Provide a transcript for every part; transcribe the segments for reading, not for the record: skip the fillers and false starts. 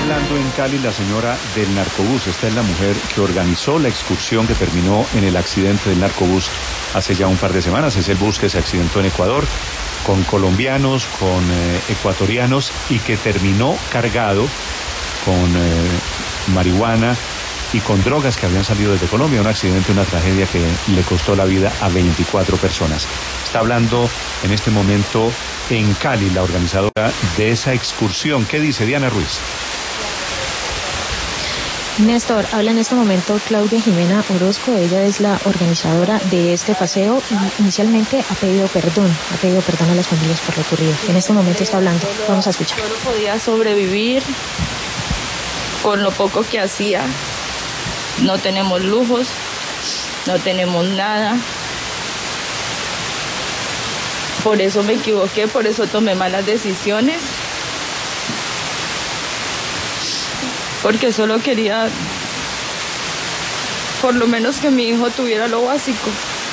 hablando en Cali la señora del narcobús. Esta es la mujer que organizó la excursión que terminó en el accidente del narcobús hace ya un par de semanas. Es el bus que se accidentó en Ecuador con colombianos, con ecuatorianos y que terminó cargado con marihuana y con drogas que habían salido desde Colombia. Un accidente, una tragedia que le costó la vida a 24 personas. Está hablando en este momento en Cali la organizadora de esa excursión. ¿Qué dice Diana Ruiz? Néstor, habla en este momento Claudia Jimena Orozco. Ella es la organizadora de este paseo y inicialmente ha pedido perdón a las familias por lo ocurrido. En este momento está hablando. Vamos a escuchar. Yo no podía sobrevivir con lo poco que hacía. No tenemos lujos, no tenemos nada. Por eso me equivoqué, por eso tomé malas decisiones. Porque solo quería, por lo menos, que mi hijo tuviera lo básico.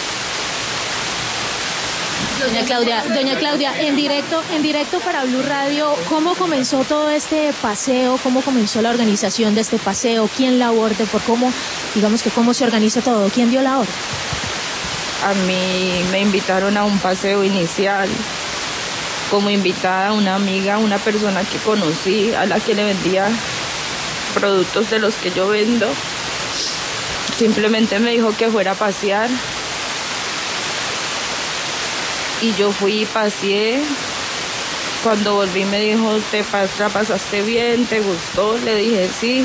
Doña Claudia, en directo para Blue Radio, ¿cómo comenzó todo este paseo? ¿Cómo comenzó la organización de este paseo? ¿Quién la orden? ¿Por cómo, digamos que cómo se organiza todo? ¿Quién dio la orden? A mí me invitaron a un paseo inicial. Como invitada una amiga, una persona que conocí, a la que le vendía productos de los que yo vendo. Simplemente me dijo que fuera a pasear. Y yo fui y paseé. Cuando volví me dijo, ¿la pasaste bien? ¿Te gustó? Le dije sí.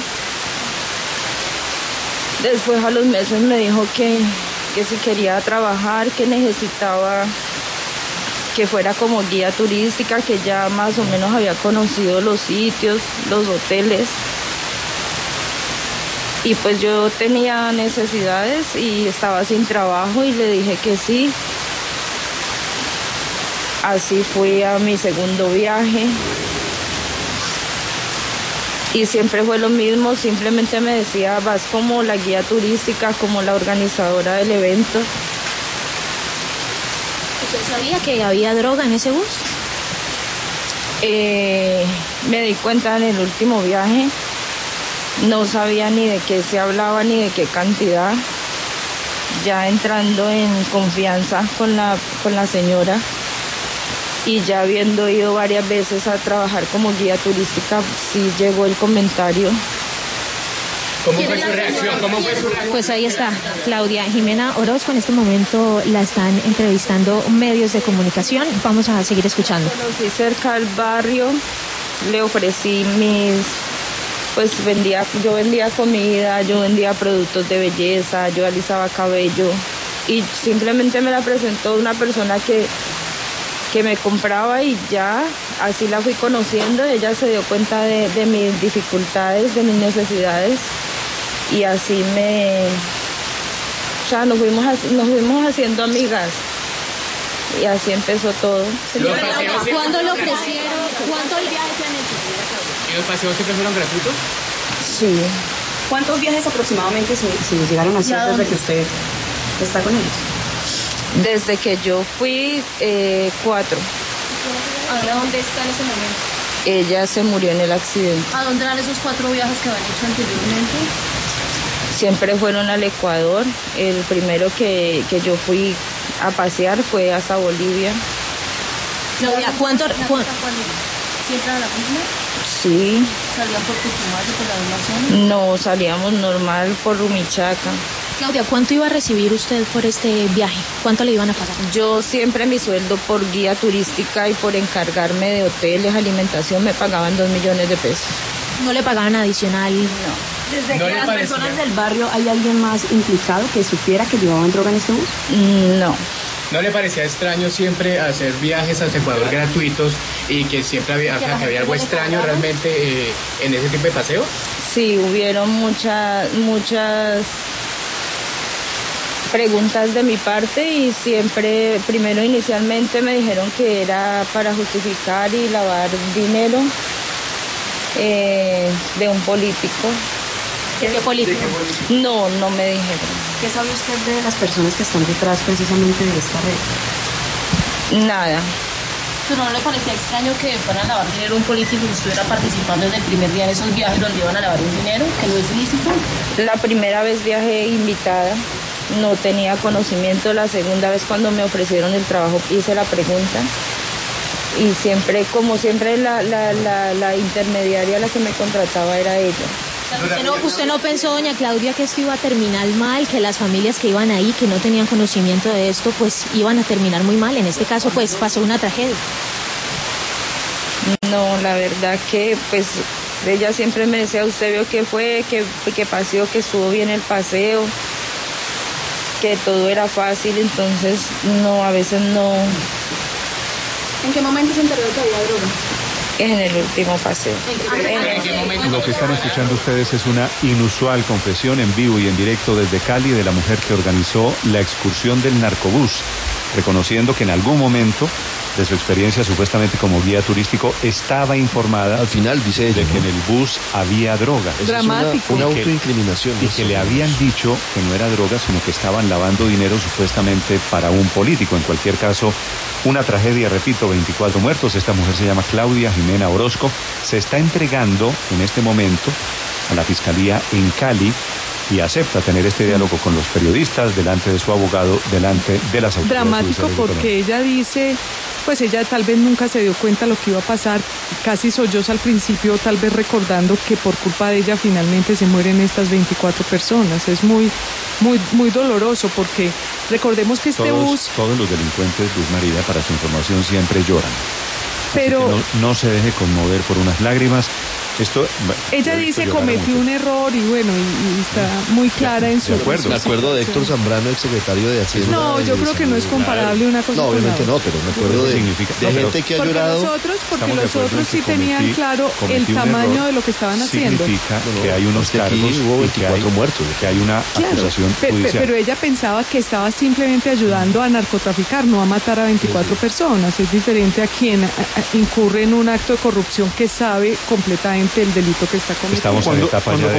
Después a los meses me dijo que si quería trabajar, que necesitaba que fuera como guía turística, que ya más o menos había conocido los sitios, los hoteles. Y pues yo tenía necesidades y estaba sin trabajo y le dije que sí. Así fui a mi segundo viaje. Y siempre fue lo mismo, simplemente me decía, vas como la guía turística, como la organizadora del evento. ¿Usted sabía que había droga en ese bus? Me di cuenta en el último viaje. No sabía ni de qué se hablaba ni de qué cantidad. Ya entrando en confianza con la señora y ya habiendo ido varias veces a trabajar como guía turística, sí llegó el comentario. ¿Cómo fue su reacción? Pues ahí está, Claudia Jimena Orozco. En este momento la están entrevistando medios de comunicación. Vamos a seguir escuchando. Conocí cerca del barrio, le ofrecí yo vendía comida, yo vendía productos de belleza, yo alisaba cabello y simplemente me la presentó una persona que me compraba y ya así la fui conociendo. Ella se dio cuenta de mis dificultades, de mis necesidades y así nos fuimos haciendo amigas y así empezó todo. ¿Cuándo lo ofrecieron? ¿Cuántos viajes se han hecho? ¿Y los paseos siempre fueron gratuitos? Sí. ¿Cuántos viajes aproximadamente se llegaron a hacer desde que usted está con ellos? Desde que yo fui, 4. ¿Ahora dónde está en ese momento? Ella se murió en el accidente. ¿A dónde eran esos 4 viajes que habían hecho anteriormente? Siempre fueron al Ecuador. El primero que yo fui a pasear fue hasta Bolivia. Claudia, ¿siempre a la misma? Sí. ¿Salían por Putumayo, por la misma zona? No, salíamos normal por Rumichaca. Claudia, ¿cuánto iba a recibir usted por este viaje? ¿Cuánto le iban a pagar? Yo siempre mi sueldo por guía turística y por encargarme de hoteles, alimentación, me pagaban 2 millones de pesos. ¿No le pagaban adicional? No. ¿Desde que las personas del barrio hay alguien más implicado que supiera que llevaban droga en este bus? No. ¿No le parecía extraño siempre hacer viajes hacia Ecuador gratuitos y que siempre había algo extraño realmente en ese tipo de paseos? Sí, hubieron muchas preguntas de mi parte y siempre, primero inicialmente me dijeron que era para justificar y lavar dinero de un político. ¿De qué político? No me dijeron. ¿Qué sabe usted de las personas que están detrás precisamente de esta red? Nada. ¿Pero no le parecía extraño que fueran a lavar dinero un político que estuviera participando desde el primer día en esos viajes donde iban a lavar un dinero, que no es lícito? La primera vez viajé invitada, no tenía conocimiento. La segunda vez cuando me ofrecieron el trabajo hice la pregunta. Y siempre, como siempre, la intermediaria, la que me contrataba era ella. ¿Usted no pensó, doña Claudia, que esto iba a terminar mal, que las familias que iban ahí, que no tenían conocimiento de esto, pues iban a terminar muy mal? En este caso, pues pasó una tragedia. No, la verdad que, pues, ella siempre me decía, usted vio que fue, que paseó, que estuvo bien el paseo, que todo era fácil, entonces, no, a veces no. ¿En qué momento se enteró de que había droga? En el último paseo. Lo que están escuchando ustedes es una inusual confesión en vivo y en directo desde Cali de la mujer que organizó la excursión del narcobús, reconociendo que en algún momento de su experiencia supuestamente como guía turístico estaba informada al final, dice ella, de que en el bus había droga. Dramático. Una autoincriminación. Y que le habían dicho que no era droga, sino que estaban lavando dinero supuestamente para un político. En cualquier caso, una tragedia, repito, 24 muertos. Esta mujer se llama Claudia Jimena Orozco. Se está entregando en este momento a la Fiscalía en Cali y acepta tener este diálogo con los periodistas, delante de su abogado, delante de las autoridades. Dramático porque ella dice, pues ella tal vez nunca se dio cuenta lo que iba a pasar, casi solloza al principio, tal vez recordando que por culpa de ella finalmente se mueren estas 24 personas. Es muy doloroso porque recordemos que este bus... Todos los delincuentes, Luz María, para su información, siempre lloran. Pero así que no se deje conmover por unas lágrimas. Ella dice cometió un error y bueno, y está muy clara en su... Me acuerdo de Héctor Zambrano, exsecretario de Hacienda. No, yo creo que no es comparable una cosa con otra. No, obviamente no, pero me acuerdo de gente que ha llorado. Porque los otros sí tenían claro el tamaño de lo que estaban haciendo. Significa que hay unos cargos hubo 24 muertos. Que hay una acusación judicial. Pero ella pensaba que estaba simplemente ayudando a narcotraficar, no a matar a 24 personas. Es diferente a quien incurre en un acto de corrupción que sabe completamente el delito que está cometiendo. Estamos en etapa ya de